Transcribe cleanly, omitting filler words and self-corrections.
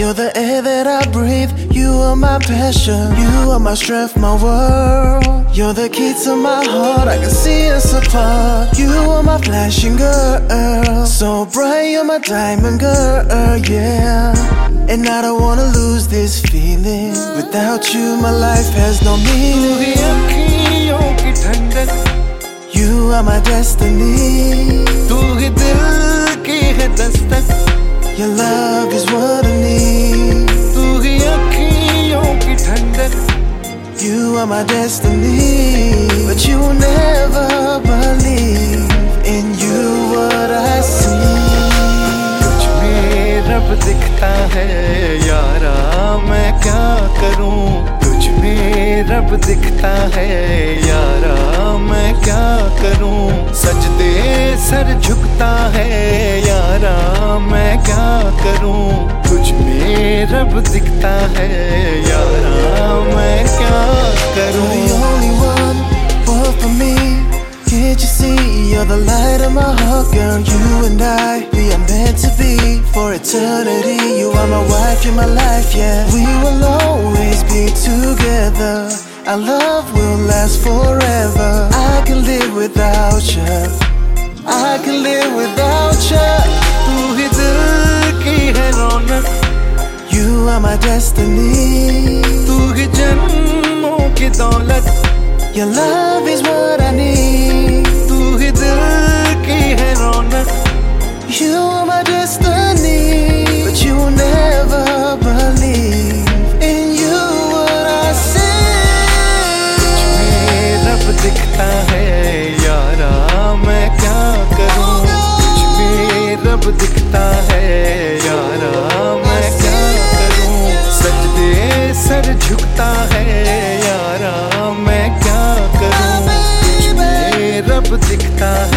You're the air that I breathe. You are my passion. You are my strength, my world. You're the key to my heart. I can see us apart. You are my flashing girl. So bright, you're my diamond girl, yeah. And I don't wanna lose this feeling. Without you, my life has no meaning. You are my destiny. Your love is what I need. You are my destiny. But you will never believe in you what I see. तुझ में रब दिखता है यारा, मैं क्या करूं? तुझ में रब दिखता है यारा, मैं क्या करूं? सजदे सर झुकता है यारा, मैं क्या करूं? तुझ में रब दिखता है यारा, मैं क्या करूं? You're the only one, both for me. Can't you see? You're the light of my heart, girl. You and I, we are meant to be for eternity. You are my wife, you're my life, yeah. We will always be together. Our love will last forever. I can live without you. I can live without you. तू ही दिल की है रौनक. You are my destiny. तू ही जन्मों की दौलत. Your love is what I need. तू ही दिल की है रौनक. You are my destiny. But you will never believe in you what I see. तुझ में रब दिखता है यारा, मैं क्या करूं? तुझ में रब दिखता है यारा, मैं क्या करूं? सजदे सर झुकता है यारा, मैं क्या करूं? तुझ में रब दिखता है